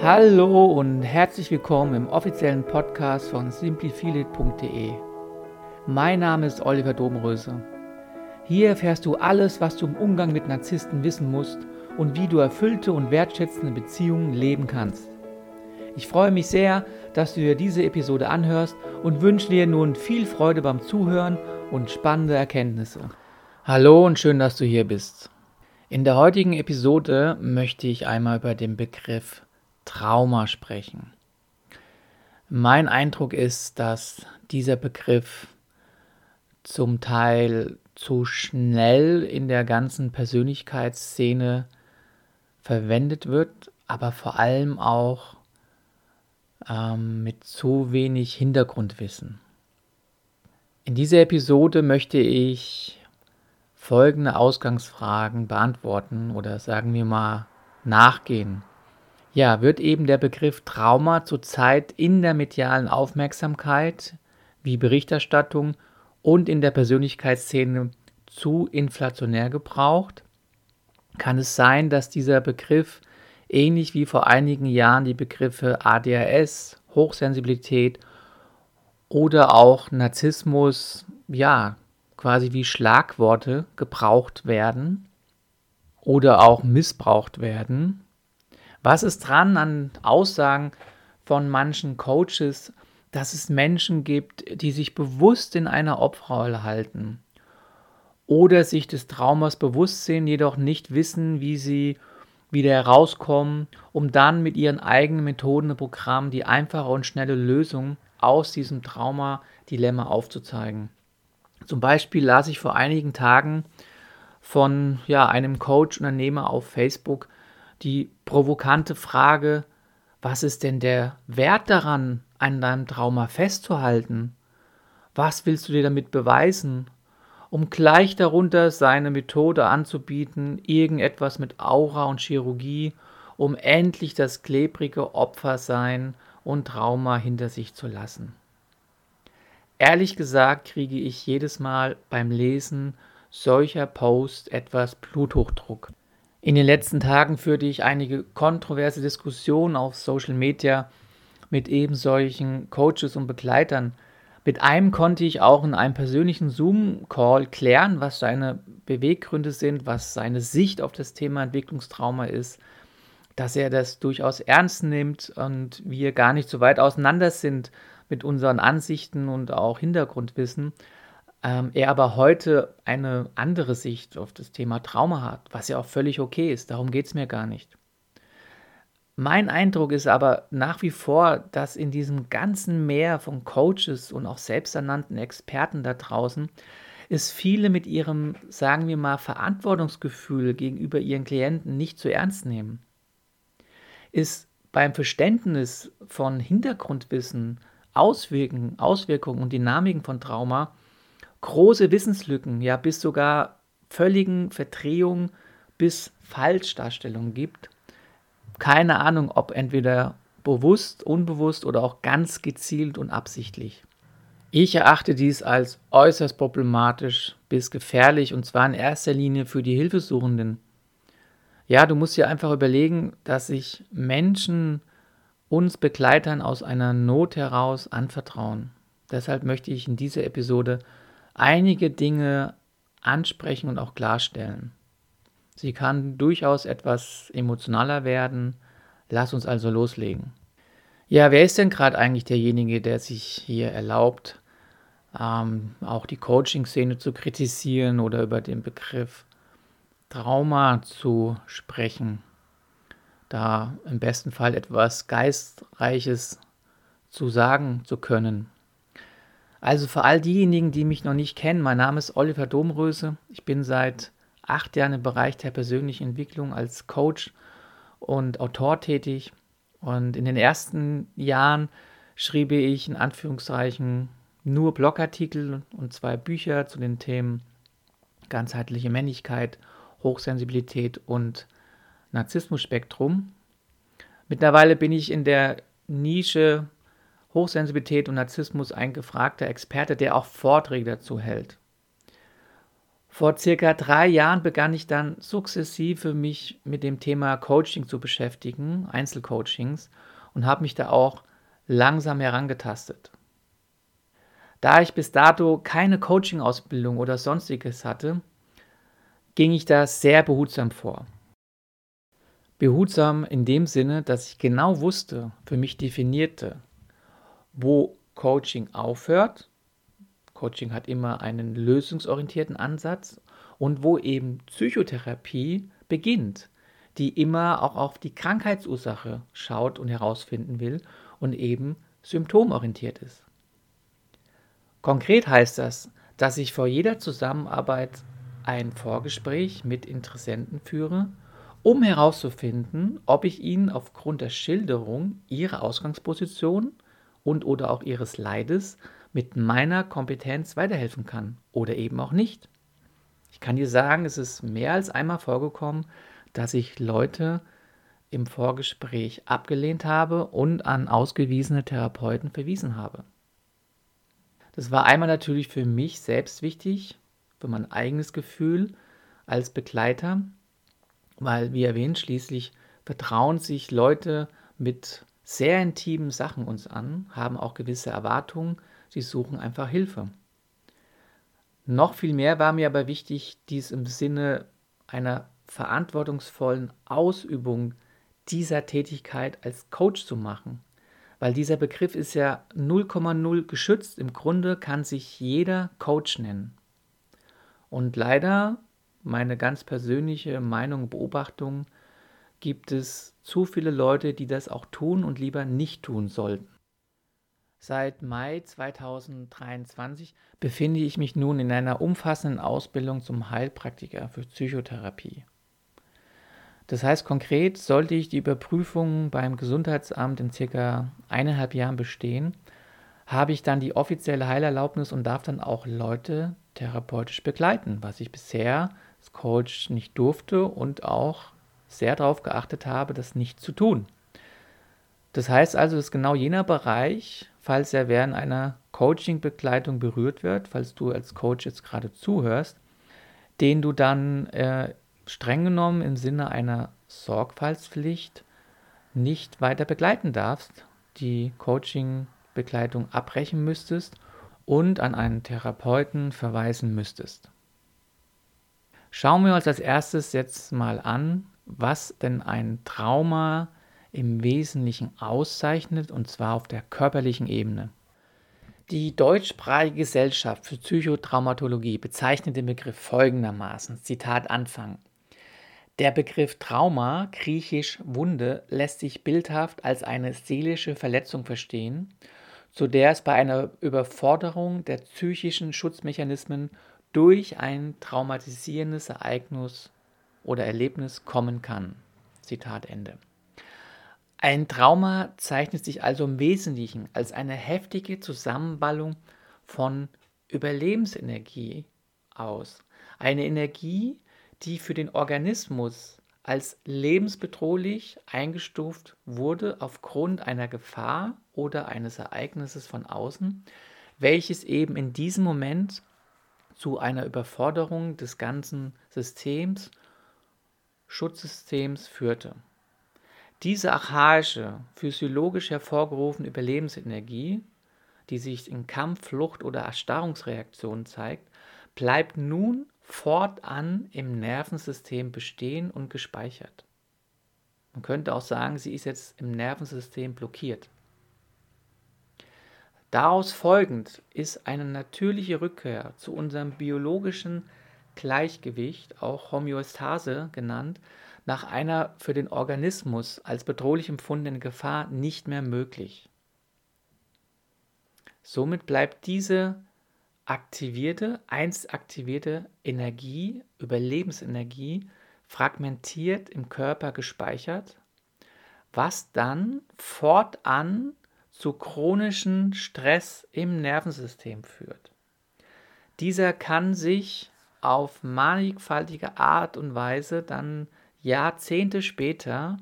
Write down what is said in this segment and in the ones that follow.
Hallo und herzlich willkommen im offiziellen Podcast von simplyfeelit.de. Mein Name ist Oliver Domröse. Hier erfährst du alles, was du im Umgang mit Narzissten wissen musst und wie du erfüllte und wertschätzende Beziehungen leben kannst. Ich freue mich sehr, dass du dir diese Episode anhörst und wünsche dir nun viel Freude beim Zuhören und spannende Erkenntnisse. Hallo und schön, dass du hier bist. In der heutigen Episode möchte ich einmal über den Begriff Trauma sprechen. Mein Eindruck ist, dass dieser Begriff zum Teil zu schnell in der ganzen Persönlichkeitsszene verwendet wird, aber vor allem auch mit zu wenig Hintergrundwissen. In dieser Episode möchte ich folgende Ausgangsfragen beantworten oder sagen wir mal nachgehen. Ja, wird eben der Begriff Trauma zurzeit in der medialen Aufmerksamkeit, wie Berichterstattung und in der Persönlichkeitsszene zu inflationär gebraucht? Kann es sein, dass dieser Begriff, ähnlich wie vor einigen Jahren die Begriffe ADHS, Hochsensibilität oder auch Narzissmus, quasi wie Schlagworte gebraucht werden oder auch missbraucht werden? Was ist dran an Aussagen von manchen Coaches, dass es Menschen gibt, die sich bewusst in einer Opferrolle halten oder sich des Traumas bewusst sind, jedoch nicht wissen, wie sie wieder herauskommen, um dann mit ihren eigenen Methoden und Programmen die einfache und schnelle Lösung aus diesem Trauma-Dilemma aufzuzeigen. Zum Beispiel las ich vor einigen Tagen von einem Coach-Unternehmer auf Facebook die provokante Frage: Was ist denn der Wert daran, an deinem Trauma festzuhalten? Was willst du dir damit beweisen? Um gleich darunter seine Methode anzubieten, irgendetwas mit Aura und Chirurgie, um endlich das klebrige Opfersein und Trauma hinter sich zu lassen. Ehrlich gesagt kriege ich jedes Mal beim Lesen solcher Posts etwas Bluthochdruck. In den letzten Tagen führte ich einige kontroverse Diskussionen auf Social Media mit eben solchen Coaches und Begleitern. Mit einem konnte ich auch in einem persönlichen Zoom-Call klären, was seine Beweggründe sind, was seine Sicht auf das Thema Entwicklungstrauma ist, dass er das durchaus ernst nimmt und wir gar nicht so weit auseinander sind mit unseren Ansichten und auch Hintergrundwissen. Er aber heute eine andere Sicht auf das Thema Trauma hat, was ja auch völlig okay ist, darum geht es mir gar nicht. Mein Eindruck ist aber nach wie vor, dass in diesem ganzen Meer von Coaches und auch selbsternannten Experten da draußen es viele mit ihrem, sagen wir mal, Verantwortungsgefühl gegenüber ihren Klienten nicht zu ernst nehmen. Ist beim Verständnis von Hintergrundwissen, Auswirkungen und Dynamiken von Trauma große Wissenslücken, ja bis sogar völligen Verdrehungen bis Falschdarstellungen gibt. Keine Ahnung, ob entweder bewusst, unbewusst oder auch ganz gezielt und absichtlich. Ich erachte dies als äußerst problematisch bis gefährlich und zwar in erster Linie für die Hilfesuchenden. Ja, du musst dir einfach überlegen, dass sich Menschen uns Begleitern aus einer Not heraus anvertrauen. Deshalb möchte ich in dieser Episode einige Dinge ansprechen und auch klarstellen. Sie kann durchaus etwas emotionaler werden. Lass uns also loslegen. Ja, wer ist denn gerade eigentlich derjenige, der sich hier erlaubt, auch die Coaching-Szene zu kritisieren oder über den Begriff Trauma zu sprechen? Da im besten Fall etwas Geistreiches zu sagen zu können. Also für all diejenigen, die mich noch nicht kennen, mein Name ist Oliver Domröse. Ich bin seit 8 Jahren im Bereich der persönlichen Entwicklung als Coach und Autor tätig. Und in den ersten Jahren schrieb ich in Anführungszeichen nur Blogartikel und 2 Bücher zu den Themen ganzheitliche Männlichkeit, Hochsensibilität und Narzissmus-Spektrum. Mittlerweile bin ich in der Nische Hochsensibilität und Narzissmus ein gefragter Experte, der auch Vorträge dazu hält. Vor circa 3 Jahren begann ich dann sukzessive mich mit dem Thema Coaching zu beschäftigen, Einzelcoachings, und habe mich da auch langsam herangetastet. Da ich bis dato keine Coaching-Ausbildung oder Sonstiges hatte, ging ich da sehr behutsam vor. Behutsam in dem Sinne, dass ich genau wusste, für mich definierte, wo Coaching aufhört. Coaching hat immer einen lösungsorientierten Ansatz und wo eben Psychotherapie beginnt, die immer auch auf die Krankheitsursache schaut und herausfinden will und eben symptomorientiert ist. Konkret heißt das, dass ich vor jeder Zusammenarbeit ein Vorgespräch mit Interessenten führe, um herauszufinden, ob ich ihnen aufgrund der Schilderung ihrer Ausgangsposition und/oder auch ihres Leides mit meiner Kompetenz weiterhelfen kann oder eben auch nicht. Ich kann dir sagen, es ist mehr als einmal vorgekommen, dass ich Leute im Vorgespräch abgelehnt habe und an ausgewiesene Therapeuten verwiesen habe. Das war einmal natürlich für mich selbst wichtig, für mein eigenes Gefühl als Begleiter, weil, wie erwähnt, schließlich vertrauen sich Leute mit sehr intimen Sachen uns an, haben auch gewisse Erwartungen, sie suchen einfach Hilfe. Noch viel mehr war mir aber wichtig, dies im Sinne einer verantwortungsvollen Ausübung dieser Tätigkeit als Coach zu machen. Weil dieser Begriff ist ja 0,0 geschützt. Im Grunde kann sich jeder Coach nennen. Und leider, meine ganz persönliche Meinung und Beobachtung, gibt es zu viele Leute, die das auch tun und lieber nicht tun sollten. Seit Mai 2023 befinde ich mich nun in einer umfassenden Ausbildung zum Heilpraktiker für Psychotherapie. Das heißt konkret, sollte ich die Überprüfung beim Gesundheitsamt in circa 1,5 Jahren bestehen, habe ich dann die offizielle Heilerlaubnis und darf dann auch Leute therapeutisch begleiten, was ich bisher als Coach nicht durfte und auch sehr darauf geachtet habe, das nicht zu tun. Das heißt also, dass genau jener Bereich, falls er während einer Coaching-Begleitung berührt wird, falls du als Coach jetzt gerade zuhörst, den du dann streng genommen im Sinne einer Sorgfaltspflicht nicht weiter begleiten darfst, die Coaching-Begleitung abbrechen müsstest und an einen Therapeuten verweisen müsstest. Schauen wir uns als erstes jetzt mal an, was denn ein Trauma im Wesentlichen auszeichnet, und zwar auf der körperlichen Ebene. Die Deutschsprachige Gesellschaft für Psychotraumatologie bezeichnet den Begriff folgendermaßen, Zitat Anfang. Der Begriff Trauma, griechisch Wunde, lässt sich bildhaft als eine seelische Verletzung verstehen, zu der es bei einer Überforderung der psychischen Schutzmechanismen durch ein traumatisierendes Ereignis oder Erlebnis kommen kann. Zitat Ende. Ein Trauma zeichnet sich also im Wesentlichen als eine heftige Zusammenballung von Überlebensenergie aus. Eine Energie, die für den Organismus als lebensbedrohlich eingestuft wurde aufgrund einer Gefahr oder eines Ereignisses von außen, welches eben in diesem Moment zu einer Überforderung des ganzen Systems, Schutzsystems führte. Diese archaische, physiologisch hervorgerufene Überlebensenergie, die sich in Kampf-, Flucht- oder Erstarrungsreaktionen zeigt, bleibt nun fortan im Nervensystem bestehen und gespeichert. Man könnte auch sagen, sie ist jetzt im Nervensystem blockiert. Daraus folgend ist eine natürliche Rückkehr zu unserem biologischen Gleichgewicht, auch Homöostase genannt, nach einer für den Organismus als bedrohlich empfundenen Gefahr nicht mehr möglich. Somit bleibt diese einst aktivierte Energie, Überlebensenergie, fragmentiert im Körper gespeichert, was dann fortan zu chronischen Stress im Nervensystem führt. Dieser kann sich auf mannigfaltige Art und Weise dann Jahrzehnte später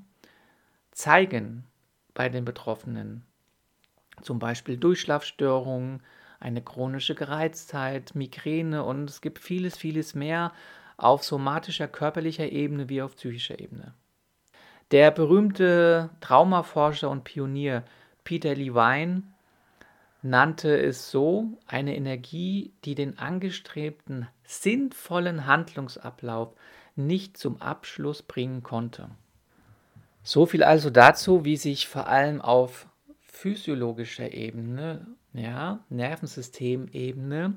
zeigen bei den Betroffenen. Zum Beispiel Durchschlafstörungen, eine chronische Gereiztheit, Migräne und es gibt vieles, vieles mehr auf somatischer, körperlicher Ebene wie auf psychischer Ebene. Der berühmte Traumaforscher und Pionier Peter Levine nannte es so: eine Energie, die den angestrebten sinnvollen Handlungsablauf nicht zum Abschluss bringen konnte. So viel also dazu, wie sich vor allem auf physiologischer Ebene, ja, Nervensystemebene,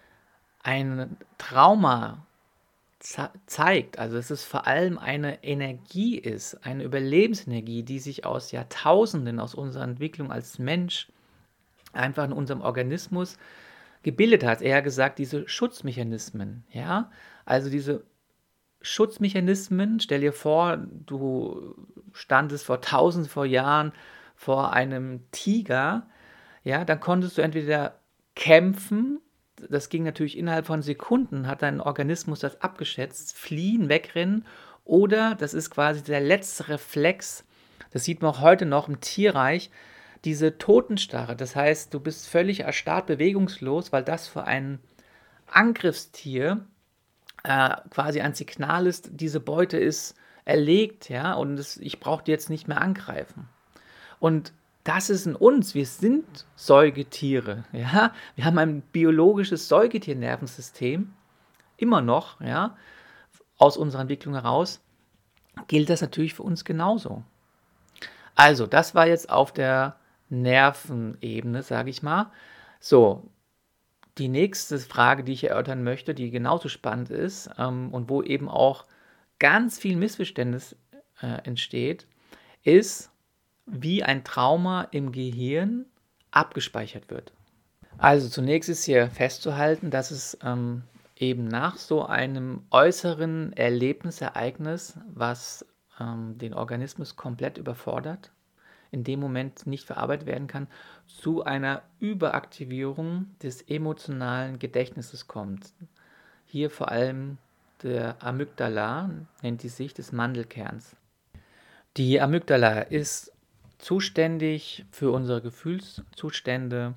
ein Trauma zeigt. Also dass es vor allem eine Energie ist, eine Überlebensenergie, die sich aus Jahrtausenden, aus unserer Entwicklung als Mensch einfach in unserem Organismus gebildet hat. Eher gesagt, diese Schutzmechanismen, ja, also diese Schutzmechanismen, stell dir vor, du standest vor tausend vor Jahren vor einem Tiger, ja, dann konntest du entweder kämpfen, das ging natürlich innerhalb von Sekunden, hat dein Organismus das abgeschätzt, fliehen, wegrennen, oder das ist quasi der letzte Reflex, das sieht man auch heute noch im Tierreich, diese Totenstarre, das heißt, du bist völlig erstarrt, bewegungslos, weil das für ein Angriffstier quasi ein Signal ist, diese Beute ist erlegt, ja, und ich brauche die jetzt nicht mehr angreifen. Und das ist in uns, wir sind Säugetiere, ja, wir haben ein biologisches Säugetiernervensystem, immer noch, ja, aus unserer Entwicklung heraus, gilt das natürlich für uns genauso. Also, das war jetzt auf der Nervenebene, sage ich mal. So, die nächste Frage, die ich erörtern möchte, die genauso spannend ist und wo eben auch ganz viel Missverständnis entsteht, ist, wie ein Trauma im Gehirn abgespeichert wird. Also zunächst ist hier festzuhalten, dass es eben nach so einem äußeren Erlebnisereignis, was den Organismus komplett überfordert, in dem Moment nicht verarbeitet werden kann, zu einer Überaktivierung des emotionalen Gedächtnisses kommt. Hier vor allem der Amygdala, nennt die sich, des Mandelkerns. Die Amygdala ist zuständig für unsere Gefühlszustände,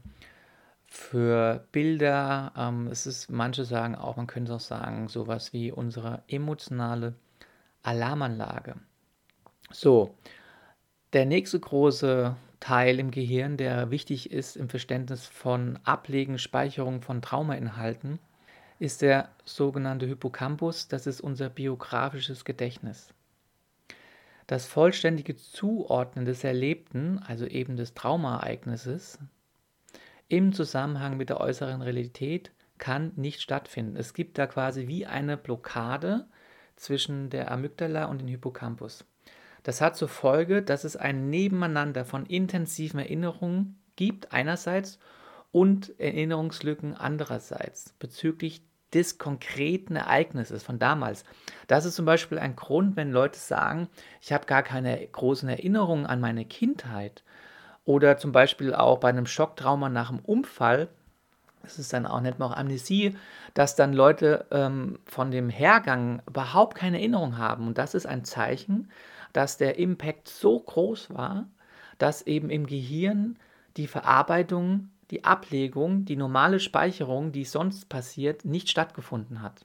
für Bilder. Manche sagen auch, man könnte auch sagen, sowas wie unsere emotionale Alarmanlage. So, der nächste große Teil im Gehirn, der wichtig ist im Verständnis von Ablegen, Speicherung von Traumainhalten, ist der sogenannte Hippocampus. Das ist unser biografisches Gedächtnis. Das vollständige Zuordnen des Erlebten, also eben des Traumaereignisses, im Zusammenhang mit der äußeren Realität kann nicht stattfinden. Es gibt da quasi wie eine Blockade zwischen der Amygdala und dem Hippocampus. Das hat zur Folge, dass es ein Nebeneinander von intensiven Erinnerungen gibt einerseits und Erinnerungslücken andererseits bezüglich des konkreten Ereignisses von damals. Das ist zum Beispiel ein Grund, wenn Leute sagen, ich habe gar keine großen Erinnerungen an meine Kindheit, oder zum Beispiel auch bei einem Schocktrauma nach einem Unfall, das ist dann auch, nennt man auch Amnesie, dass dann Leute von dem Hergang überhaupt keine Erinnerung haben. Und das ist ein Zeichen, dass der Impact so groß war, dass eben im Gehirn die Verarbeitung, die Ablegung, die normale Speicherung, die sonst passiert, nicht stattgefunden hat.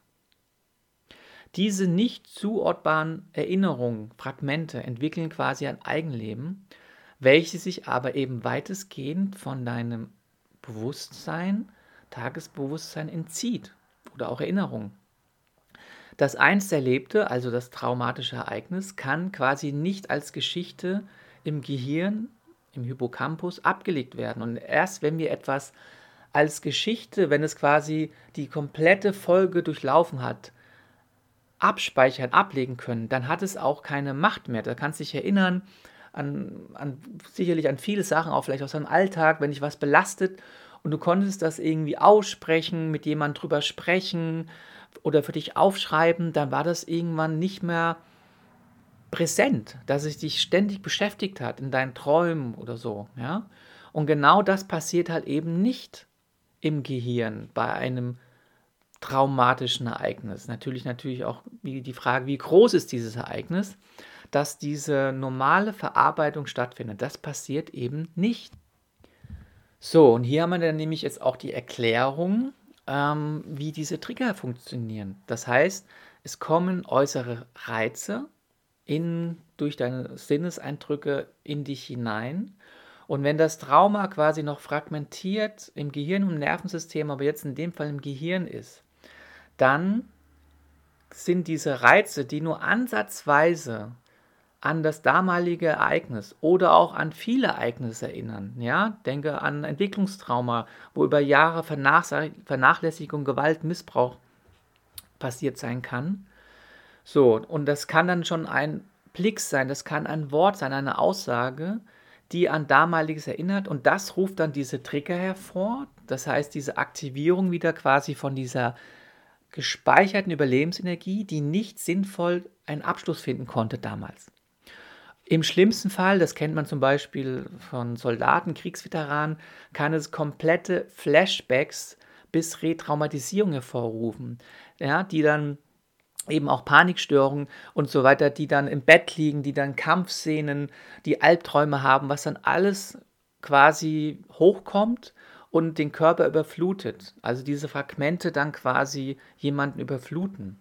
Diese nicht zuordbaren Erinnerungen, Fragmente, entwickeln quasi ein Eigenleben, welches sich aber eben weitestgehend von deinem Bewusstsein, Tagesbewusstsein entzieht oder auch Erinnerung. Das einst Erlebte, also das traumatische Ereignis, kann quasi nicht als Geschichte im Gehirn, im Hippocampus abgelegt werden. Und erst wenn wir etwas als Geschichte, wenn es quasi die komplette Folge durchlaufen hat, abspeichern, ablegen können, dann hat es auch keine Macht mehr. Da kannst du dich erinnern sicherlich an viele Sachen, auch vielleicht aus deinem Alltag, wenn dich was belastet und du konntest das irgendwie aussprechen, mit jemandem drüber sprechen oder für dich aufschreiben, dann war das irgendwann nicht mehr präsent, dass es dich ständig beschäftigt hat in deinen Träumen oder so, ja. Und genau das passiert halt eben nicht im Gehirn bei einem traumatischen Ereignis. Natürlich auch die Frage, wie groß ist dieses Ereignis, dass diese normale Verarbeitung stattfindet. Das passiert eben nicht. So, und hier haben wir dann nämlich jetzt auch die Erklärung, wie diese Trigger funktionieren. Das heißt, es kommen äußere Reize durch deine Sinneseindrücke in dich hinein. Und wenn das Trauma quasi noch fragmentiert im Gehirn und im Nervensystem, aber jetzt in dem Fall im Gehirn ist, dann sind diese Reize, die nur ansatzweise an das damalige Ereignis oder auch an viele Ereignisse erinnern. Ja? Denke an Entwicklungstrauma, wo über Jahre Vernachlässigung, Gewalt, Missbrauch passiert sein kann. So, und das kann dann schon ein Blick sein, das kann ein Wort sein, eine Aussage, die an damaliges erinnert, und das ruft dann diese Trigger hervor. Das heißt, diese Aktivierung wieder quasi von dieser gespeicherten Überlebensenergie, die nicht sinnvoll einen Abschluss finden konnte damals. Im schlimmsten Fall, das kennt man zum Beispiel von Soldaten, Kriegsveteranen, kann es komplette Flashbacks bis Retraumatisierung hervorrufen, ja, die dann eben auch Panikstörungen und so weiter, die dann im Bett liegen, die dann Kampfszenen, die Albträume haben, was dann alles quasi hochkommt und den Körper überflutet. Also diese Fragmente dann quasi jemanden überfluten.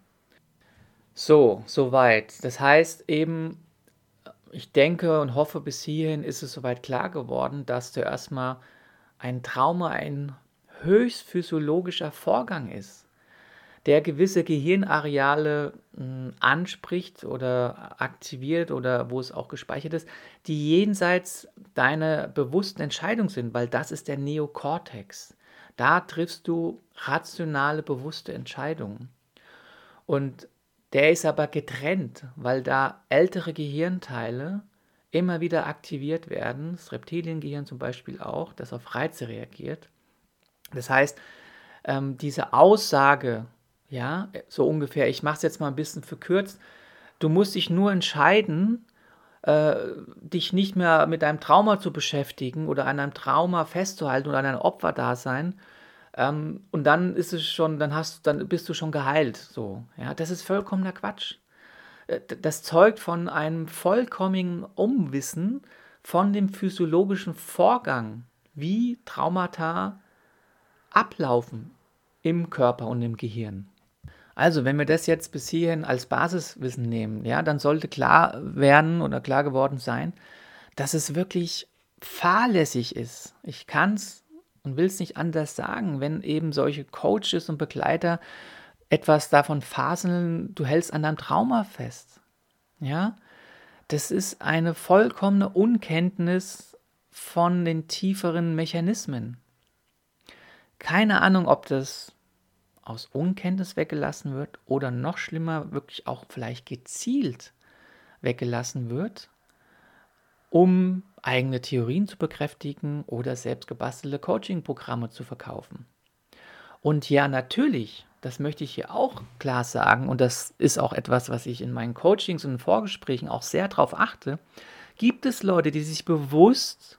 So, soweit. Das heißt eben, ich denke und hoffe, bis hierhin ist es soweit klar geworden, dass du erstmal ein Trauma ein höchst physiologischer Vorgang ist, der gewisse Gehirnareale anspricht oder aktiviert oder wo es auch gespeichert ist, die jenseits deiner bewussten Entscheidung sind, weil das ist der Neokortex. Da triffst du rationale, bewusste Entscheidungen. Und der ist aber getrennt, weil da ältere Gehirnteile immer wieder aktiviert werden, das Reptiliengehirn zum Beispiel auch, das auf Reize reagiert. Das heißt, diese Aussage, ja, so ungefähr, ich mache es jetzt mal ein bisschen verkürzt, du musst dich nur entscheiden, dich nicht mehr mit deinem Trauma zu beschäftigen oder an einem Trauma festzuhalten oder an einem Opferdasein, und dann ist es schon, dann bist du schon geheilt. So, ja, das ist vollkommener Quatsch. Das zeugt von einem vollkommenen Unwissen von dem physiologischen Vorgang, wie Traumata ablaufen im Körper und im Gehirn. Also, wenn wir das jetzt bis hierhin als Basiswissen nehmen, ja, dann sollte klar werden oder klar geworden sein, dass es wirklich fahrlässig ist. Ich kann es und will es nicht anders sagen, wenn eben solche Coaches und Begleiter etwas davon faseln, du hältst an deinem Trauma fest. Ja, das ist eine vollkommene Unkenntnis von den tieferen Mechanismen. Keine Ahnung, ob das aus Unkenntnis weggelassen wird oder noch schlimmer, wirklich auch vielleicht gezielt weggelassen wird, um eigene Theorien zu bekräftigen oder selbst gebastelte Coaching-Programme zu verkaufen. Und ja, natürlich, das möchte ich hier auch klar sagen, und das ist auch etwas, was ich in meinen Coachings und Vorgesprächen auch sehr darauf achte, gibt es Leute, die sich bewusst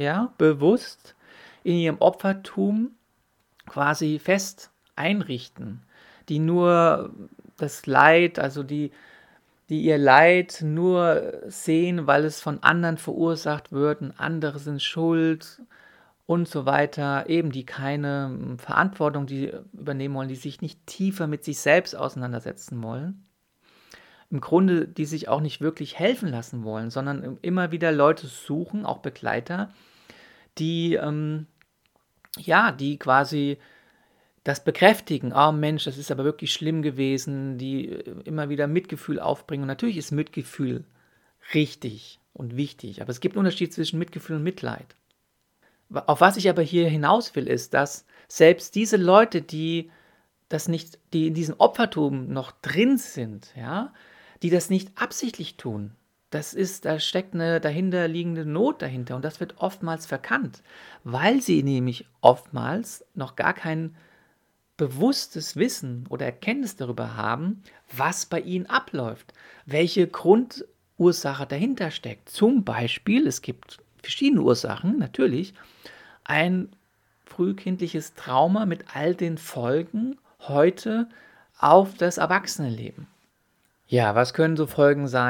in ihrem Opfertum quasi fest einrichten, die nur das Leid, also die ihr Leid nur sehen, weil es von anderen verursacht wird und andere sind schuld und so weiter, eben die keine Verantwortung übernehmen wollen, die sich nicht tiefer mit sich selbst auseinandersetzen wollen. Im Grunde, die sich auch nicht wirklich helfen lassen wollen, sondern immer wieder Leute suchen, auch Begleiter, die die quasi das bekräftigen, oh Mensch, das ist aber wirklich schlimm gewesen, die immer wieder Mitgefühl aufbringen. Und natürlich ist Mitgefühl richtig und wichtig, aber es gibt einen Unterschied zwischen Mitgefühl und Mitleid. Auf was ich aber hier hinaus will, ist, dass selbst diese Leute, die in diesem Opfertum noch drin sind, ja, die das nicht absichtlich tun, da steckt eine dahinterliegende Not dahinter, und das wird oftmals verkannt, weil sie nämlich oftmals noch gar kein bewusstes Wissen oder Erkenntnis darüber haben, was bei ihnen abläuft, welche Grundursache dahinter steckt. Zum Beispiel, es gibt verschiedene Ursachen, natürlich, ein frühkindliches Trauma mit all den Folgen heute auf das Erwachsenenleben. Ja, was können so Folgen sein?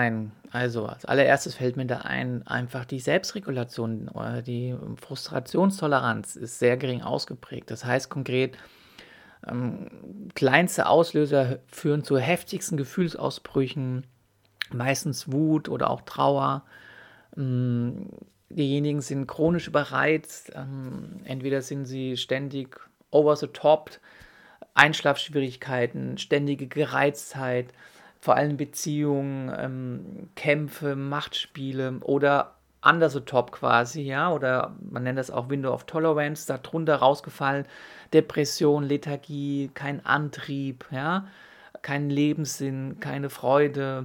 Also, als allererstes fällt mir da ein, einfach die Selbstregulation oder die Frustrationstoleranz ist sehr gering ausgeprägt. Das heißt konkret, kleinste Auslöser führen zu heftigsten Gefühlsausbrüchen, meistens Wut oder auch Trauer. Hm, Diejenigen sind chronisch überreizt, entweder sind sie ständig over the top, Einschlafschwierigkeiten, ständige Gereiztheit, vor allem Beziehungen, Kämpfe, Machtspiele oder under the top quasi, ja, oder man nennt das auch Window of Tolerance, darunter rausgefallen, Depression, Lethargie, kein Antrieb, ja, kein Lebenssinn, keine Freude,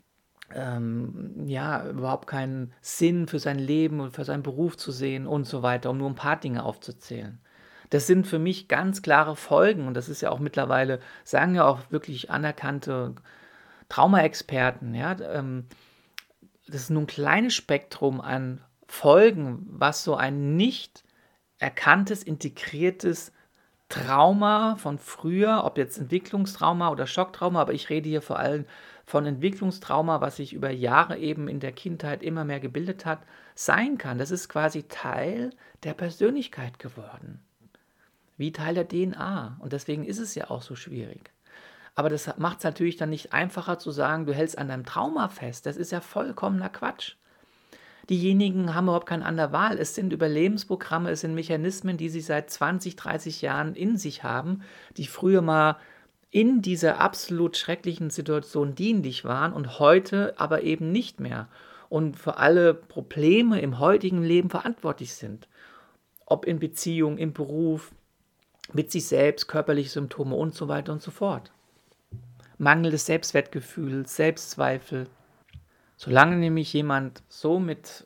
ja, überhaupt keinen Sinn für sein Leben und für seinen Beruf zu sehen und so weiter, um nur ein paar Dinge aufzuzählen. Das sind für mich ganz klare Folgen und das ist ja auch mittlerweile, sagen ja auch wirklich anerkannte Traumaexperten, ja, das ist nur ein kleines Spektrum an Folgen, was so ein nicht erkanntes, integriertes Trauma von früher, ob jetzt Entwicklungstrauma oder Schocktrauma, aber ich rede hier vor allem von Entwicklungstrauma, was sich über Jahre eben in der Kindheit immer mehr gebildet hat, sein kann. Das ist quasi Teil der Persönlichkeit geworden, wie Teil der DNA. Und deswegen ist es ja auch so schwierig. Aber das macht es natürlich dann nicht einfacher zu sagen, du hältst an deinem Trauma fest. Das ist ja vollkommener Quatsch. Diejenigen haben überhaupt keine andere Wahl. Es sind Überlebensprogramme, es sind Mechanismen, die sie seit 20, 30 Jahren in sich haben, die früher mal in dieser absolut schrecklichen Situation dienlich waren und heute aber eben nicht mehr und für alle Probleme im heutigen Leben verantwortlich sind. Ob in Beziehung, im Beruf, mit sich selbst, körperliche Symptome und so weiter und so fort. Mangelndes Selbstwertgefühl, Selbstzweifel. Solange nämlich jemand so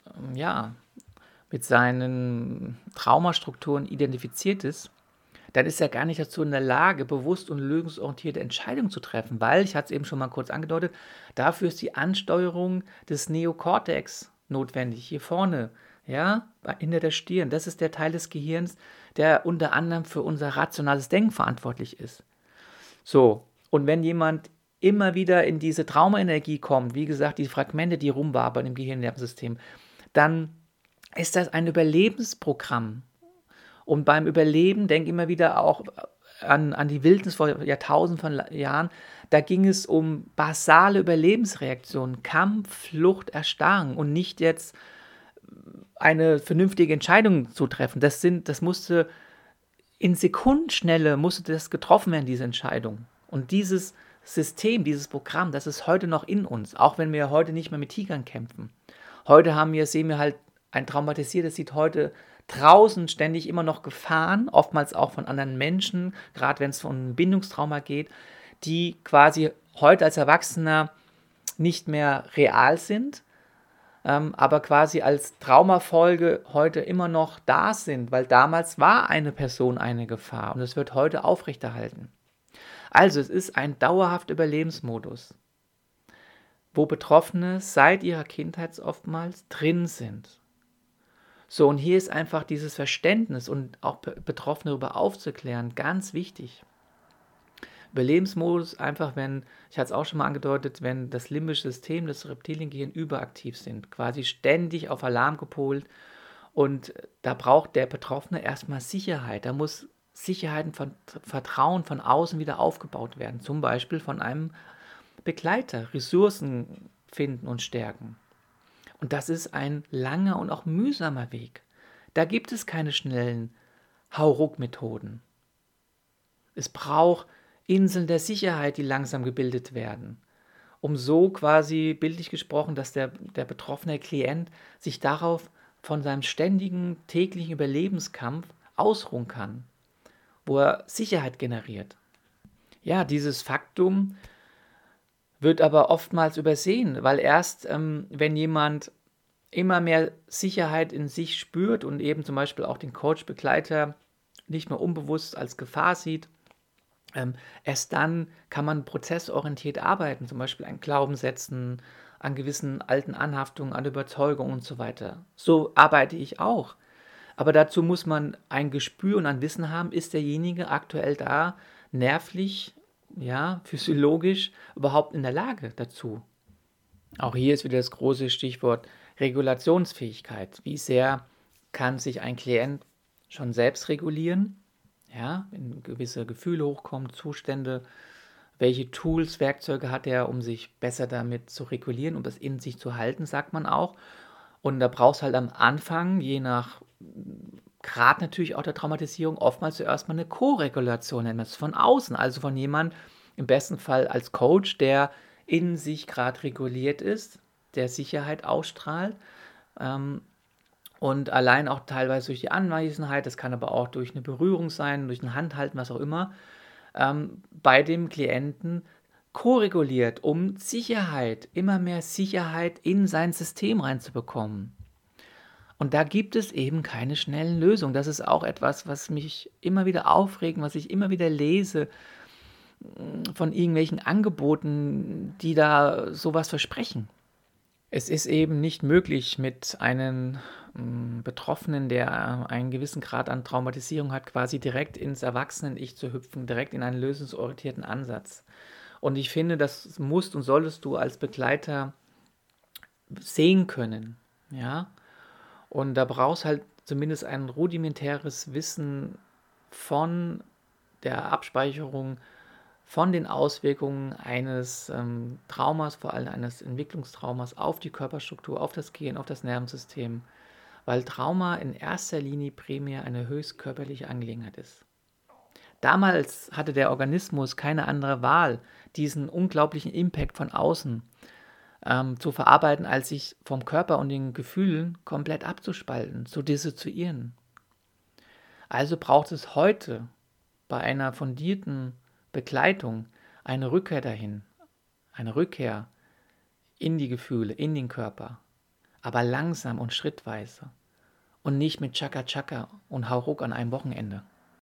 mit seinen Traumastrukturen identifiziert ist, dann ist er gar nicht dazu in der Lage, bewusst und lösungsorientierte Entscheidungen zu treffen, weil, ich hatte es eben schon mal kurz angedeutet, dafür ist die Ansteuerung des Neokortex notwendig, hier vorne, ja, hinter der Stirn. Das ist der Teil des Gehirns, der unter anderem für unser rationales Denken verantwortlich ist. So, und wenn jemand immer wieder in diese Traumaenergie kommt, wie gesagt, die Fragmente, die rumwabern im Gehirnnervensystem, dann ist das ein Überlebensprogramm. Und beim Überleben, denk immer wieder auch an die Wildnis vor Jahrtausenden von Jahren, da ging es um basale Überlebensreaktionen, Kampf, Flucht, Erstarren und nicht jetzt eine vernünftige Entscheidung zu treffen. Das musste in Sekundenschnelle musste das getroffen werden, diese Entscheidung. Und dieses System, dieses Programm, das ist heute noch in uns, auch wenn wir heute nicht mehr mit Tigern kämpfen. Heute sehen wir halt ein Traumatisiertes, sieht heute draußen ständig immer noch Gefahren, oftmals auch von anderen Menschen, gerade wenn es um ein Bindungstrauma geht, die quasi heute als Erwachsener nicht mehr real sind, aber quasi als Traumafolge heute immer noch da sind, weil damals war eine Person eine Gefahr und es wird heute aufrechterhalten. Also es ist ein dauerhafter Überlebensmodus, wo Betroffene seit ihrer Kindheit oftmals drin sind. So, und hier ist einfach dieses Verständnis und auch Betroffene darüber aufzuklären ganz wichtig. Überlebensmodus einfach, ich hatte es auch schon mal angedeutet, wenn das limbische System, das Reptiliengehirn überaktiv sind, quasi ständig auf Alarm gepolt und da braucht der Betroffene erstmal Sicherheit. Da muss Sicherheit und Vertrauen von außen wieder aufgebaut werden, zum Beispiel von einem Begleiter, Ressourcen finden und stärken. Und das ist ein langer und auch mühsamer Weg. Da gibt es keine schnellen Hauruck-Methoden. Es braucht Inseln der Sicherheit, die langsam gebildet werden, um so quasi bildlich gesprochen, dass der betroffene Klient sich darauf von seinem ständigen täglichen Überlebenskampf ausruhen kann, wo er Sicherheit generiert. Ja, dieses Faktum wird aber oftmals übersehen, weil erst wenn jemand immer mehr Sicherheit in sich spürt und eben zum Beispiel auch den Coach-Begleiter nicht mehr unbewusst als Gefahr sieht, erst dann kann man prozessorientiert arbeiten, zum Beispiel an Glaubenssätzen, an gewissen alten Anhaftungen, an Überzeugungen und so weiter. So arbeite ich auch. Aber dazu muss man ein Gespür und ein Wissen haben, ist derjenige aktuell da nervlich, ja, physiologisch überhaupt in der Lage dazu. Auch hier ist wieder das große Stichwort Regulationsfähigkeit. Wie sehr kann sich ein Klient schon selbst regulieren? Ja, wenn gewisse Gefühle hochkommen, Zustände, welche Tools, Werkzeuge hat er, um sich besser damit zu regulieren, um das in sich zu halten, sagt man auch. Und da brauchst halt am Anfang, je nach Grad natürlich auch der Traumatisierung, oftmals zuerst mal eine Co-Regulation, nennen wir es, von außen, also von jemand, im besten Fall als Coach, der in sich gerade reguliert ist, der Sicherheit ausstrahlt, ähm, und allein auch teilweise durch die Anwesenheit, das kann aber auch durch eine Berührung sein, durch ein Handhalten, was auch immer, bei dem Klienten koreguliert, um Sicherheit, immer mehr Sicherheit in sein System reinzubekommen. Und da gibt es eben keine schnellen Lösungen. Das ist auch etwas, was mich immer wieder aufregt, was ich immer wieder lese von irgendwelchen Angeboten, die da sowas versprechen. Es ist eben nicht möglich, mit einem Betroffenen, der einen gewissen Grad an Traumatisierung hat, quasi direkt ins Erwachsenen-Ich zu hüpfen, direkt in einen lösungsorientierten Ansatz. Und ich finde, das musst und solltest du als Begleiter sehen können. Ja? Und da brauchst halt zumindest ein rudimentäres Wissen von der Abspeicherung, von den Auswirkungen eines Traumas, vor allem eines Entwicklungstraumas, auf die Körperstruktur, auf das Gehirn, auf das Nervensystem, weil Trauma in erster Linie primär eine höchst körperliche Angelegenheit ist. Damals hatte der Organismus keine andere Wahl, diesen unglaublichen Impact von außen zu verarbeiten, als sich vom Körper und den Gefühlen komplett abzuspalten, zu dissoziieren. Also braucht es heute bei einer fundierten Begleitung eine Rückkehr dahin, eine Rückkehr in die Gefühle, in den Körper, aber langsam und schrittweise und nicht mit Chaka Chaka und Hauruck an einem Wochenende.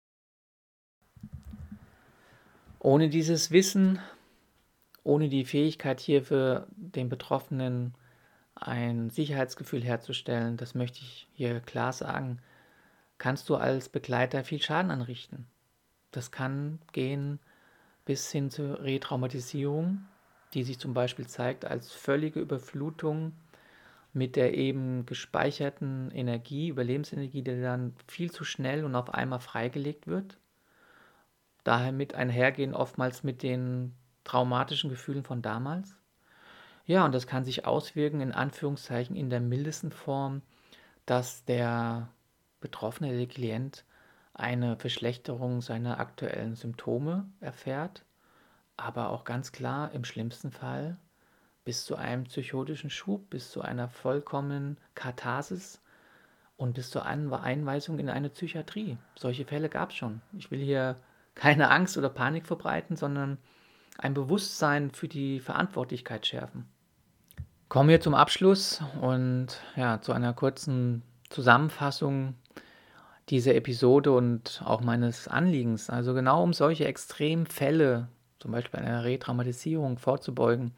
Ohne dieses Wissen, ohne die Fähigkeit hier für den Betroffenen ein Sicherheitsgefühl herzustellen, das möchte ich hier klar sagen, kannst du als Begleiter viel Schaden anrichten. Das kann gehen bis hin zur Retraumatisierung, die sich zum Beispiel zeigt als völlige Überflutung mit der eben gespeicherten Energie, Überlebensenergie, die dann viel zu schnell und auf einmal freigelegt wird. Daher mit einhergehen oftmals mit den traumatischen Gefühlen von damals. Ja, und das kann sich auswirken, in Anführungszeichen, in der mildesten Form, dass der Betroffene, der Klient, eine Verschlechterung seiner aktuellen Symptome erfährt, aber auch ganz klar im schlimmsten Fall bis zu einem psychotischen Schub, bis zu einer vollkommenen Katharsis und bis zur Einweisung in eine Psychiatrie. Solche Fälle gab es schon. Ich will hier keine Angst oder Panik verbreiten, sondern ein Bewusstsein für die Verantwortlichkeit schärfen. Kommen wir zum Abschluss und ja, zu einer kurzen Zusammenfassung dieser Episode und auch meines Anliegens. Also genau um solche Extremfälle, zum Beispiel einer Retraumatisierung, vorzubeugen,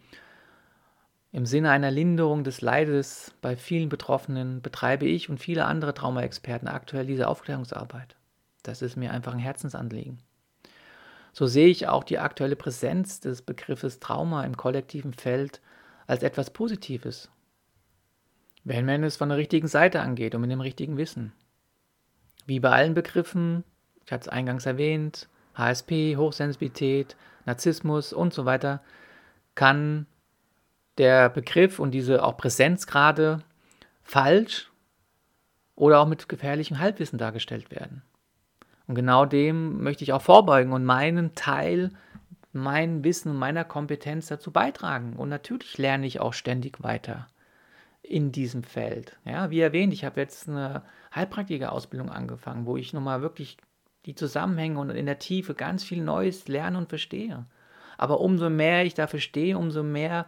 im Sinne einer Linderung des Leides bei vielen Betroffenen betreibe ich und viele andere Traumaexperten aktuell diese Aufklärungsarbeit. Das ist mir einfach ein Herzensanliegen. So sehe ich auch die aktuelle Präsenz des Begriffes Trauma im kollektiven Feld als etwas Positives, wenn man es von der richtigen Seite angeht und mit dem richtigen Wissen. Wie bei allen Begriffen, ich hatte es eingangs erwähnt, HSP, Hochsensibilität, Narzissmus und so weiter, kann der Begriff und diese auch Präsenzgrade falsch oder auch mit gefährlichem Halbwissen dargestellt werden. Und genau dem möchte ich auch vorbeugen und meinen Teil, mein Wissen und meiner Kompetenz dazu beitragen. Und natürlich lerne ich auch ständig weiter in diesem Feld. Ja, wie erwähnt, ich habe jetzt eine Heilpraktiker-Ausbildung angefangen, wo ich nochmal wirklich die Zusammenhänge und in der Tiefe ganz viel Neues lerne und verstehe. Aber umso mehr ich da verstehe, umso mehr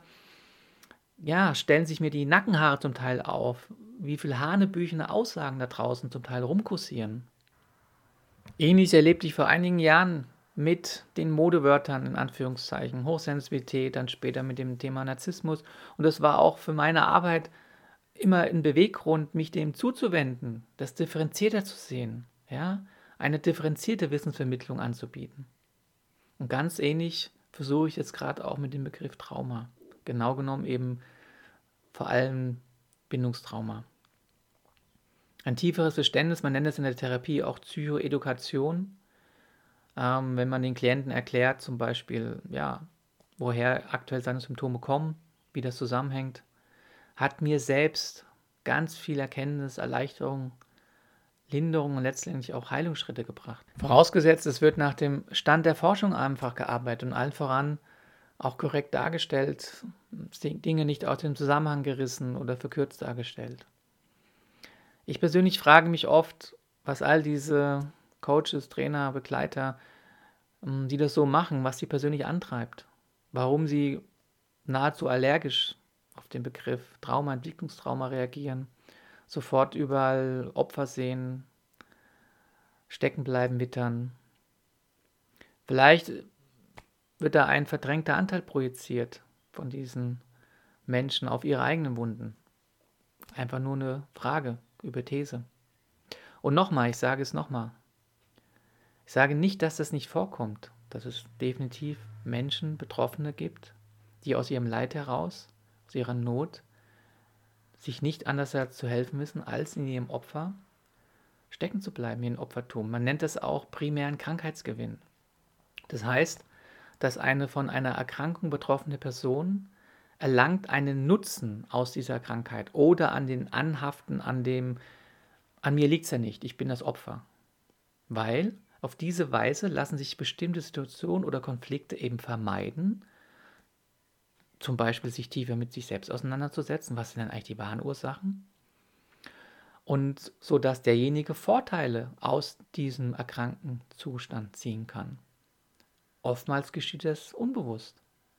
stellen sich mir die Nackenhaare zum Teil auf, wie viel hanebüchene Aussagen da draußen zum Teil rumkursieren. Ähnliches erlebte ich vor einigen Jahren mit den Modewörtern, in Anführungszeichen, Hochsensibilität, dann später mit dem Thema Narzissmus. Und das war auch für meine Arbeit immer ein Beweggrund, mich dem zuzuwenden, das differenzierter zu sehen, ja, eine differenzierte Wissensvermittlung anzubieten. Und ganz ähnlich versuche ich jetzt gerade auch mit dem Begriff Trauma. Genau genommen eben vor allem Bindungstrauma. Ein tieferes Verständnis, man nennt es in der Therapie auch Psychoedukation, wenn man den Klienten erklärt, zum Beispiel, woher aktuell seine Symptome kommen, wie das zusammenhängt, hat mir selbst ganz viel Erkenntnis, Erleichterung, Linderung und letztendlich auch Heilungsschritte gebracht. Vorausgesetzt, es wird nach dem Stand der Forschung einfach gearbeitet und allen voran auch korrekt dargestellt, Dinge nicht aus dem Zusammenhang gerissen oder verkürzt dargestellt. Ich persönlich frage mich oft, was all diese Coaches, Trainer, Begleiter, die das so machen, was sie persönlich antreibt. Warum sie nahezu allergisch auf den Begriff Trauma, Entwicklungstrauma reagieren, sofort überall Opfer sehen, stecken bleiben, wittern. Vielleicht wird da ein verdrängter Anteil projiziert von diesen Menschen auf ihre eigenen Wunden. Einfach nur eine Frage, Hypothese. Und nochmal, ich sage es nochmal. Ich sage nicht, dass das nicht vorkommt, dass es definitiv Menschen, Betroffene gibt, die aus ihrem Leid heraus, aus ihrer Not, sich nicht anders zu helfen wissen, als in ihrem Opfer stecken zu bleiben, in Opfertum. Man nennt das auch primären Krankheitsgewinn. Das heißt, dass eine von einer Erkrankung betroffene Person erlangt einen Nutzen aus dieser Krankheit oder an den Anhaften, an mir liegt es ja nicht, ich bin das Opfer. Weil auf diese Weise lassen sich bestimmte Situationen oder Konflikte eben vermeiden, zum Beispiel sich tiefer mit sich selbst auseinanderzusetzen, was sind denn eigentlich die wahren Ursachen? Und so dass derjenige Vorteile aus diesem erkrankten Zustand ziehen kann. Oftmals geschieht das unbewusst.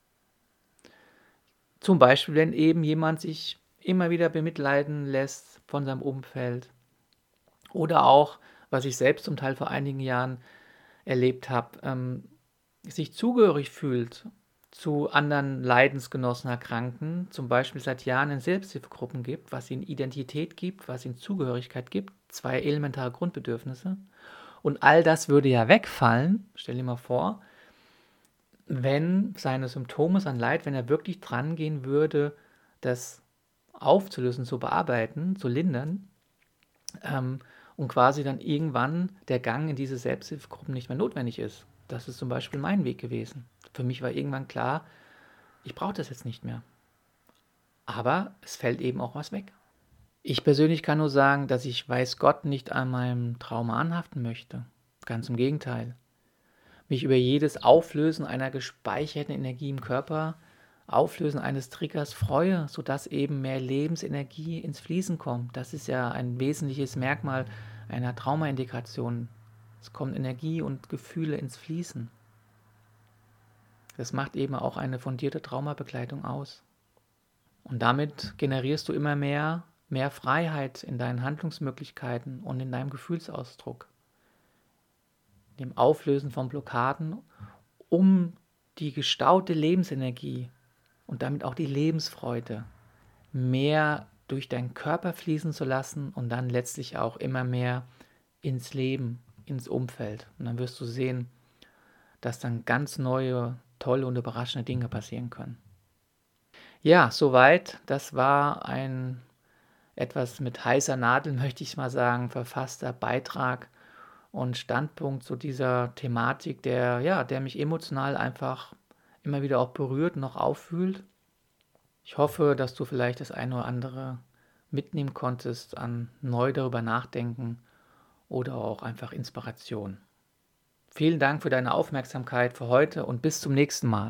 Zum Beispiel, wenn eben jemand sich immer wieder bemitleiden lässt von seinem Umfeld. Oder auch, was ich selbst zum Teil vor einigen Jahren erlebt habe, sich zugehörig fühlt zu anderen Leidensgenossen, Erkrankten, zum Beispiel seit Jahren in Selbsthilfegruppen gibt, was ihnen Identität gibt, was ihnen Zugehörigkeit gibt, 2 elementare Grundbedürfnisse. Und all das würde ja wegfallen, stell dir mal vor, wenn seine Symptome, sein Leid, wenn er wirklich dran gehen würde, das aufzulösen, zu bearbeiten, zu lindern, und quasi dann irgendwann der Gang in diese Selbsthilfegruppen nicht mehr notwendig ist. Das ist zum Beispiel mein Weg gewesen. Für mich war irgendwann klar, ich brauche das jetzt nicht mehr. Aber es fällt eben auch was weg. Ich persönlich kann nur sagen, dass ich, weiß Gott, nicht an meinem Trauma anhaften möchte. Ganz im Gegenteil. Mich über jedes Auflösen einer gespeicherten Energie im Körper, Auflösen eines Triggers freue, sodass eben mehr Lebensenergie ins Fließen kommt. Das ist ja ein wesentliches Merkmal einer Traumaintegration. Es kommt Energie und Gefühle ins Fließen. Das macht eben auch eine fundierte Traumabegleitung aus. Und damit generierst du immer mehr Freiheit in deinen Handlungsmöglichkeiten und in deinem Gefühlsausdruck. Dem Auflösen von Blockaden, um die gestaute Lebensenergie und damit auch die Lebensfreude mehr durch deinen Körper fließen zu lassen und dann letztlich auch immer mehr ins Leben, ins Umfeld. Und dann wirst du sehen, dass dann ganz neue, tolle und überraschende Dinge passieren können. Ja, soweit. Das war ein etwas mit heißer Nadel, möchte ich mal sagen, verfasster Beitrag und Standpunkt zu dieser Thematik, der mich emotional einfach immer wieder auch berührt und auch auffühlt. Ich hoffe, dass du vielleicht das eine oder andere mitnehmen konntest an neu darüber nachdenken oder auch einfach Inspiration. Vielen Dank für deine Aufmerksamkeit für heute und bis zum nächsten Mal.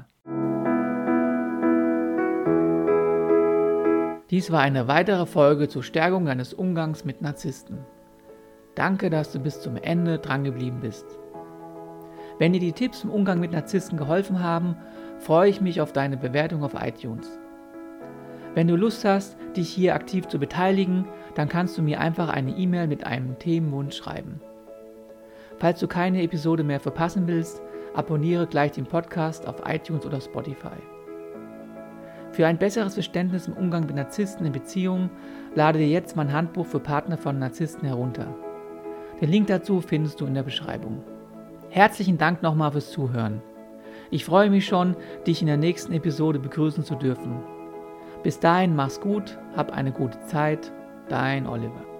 Dies war eine weitere Folge zur Stärkung deines Umgangs mit Narzissten. Danke, dass du bis zum Ende dran geblieben bist. Wenn dir die Tipps im Umgang mit Narzissten geholfen haben, freue ich mich auf deine Bewertung auf iTunes. Wenn du Lust hast, dich hier aktiv zu beteiligen, dann kannst du mir einfach eine E-Mail mit einem Themenwunsch schreiben. Falls du keine Episode mehr verpassen willst, abonniere gleich den Podcast auf iTunes oder Spotify. Für ein besseres Verständnis im Umgang mit Narzissten in Beziehungen lade dir jetzt mein Handbuch für Partner von Narzissten herunter. Den Link dazu findest du in der Beschreibung. Herzlichen Dank nochmal fürs Zuhören. Ich freue mich schon, dich in der nächsten Episode begrüßen zu dürfen. Bis dahin, mach's gut, hab eine gute Zeit, dein Oliver.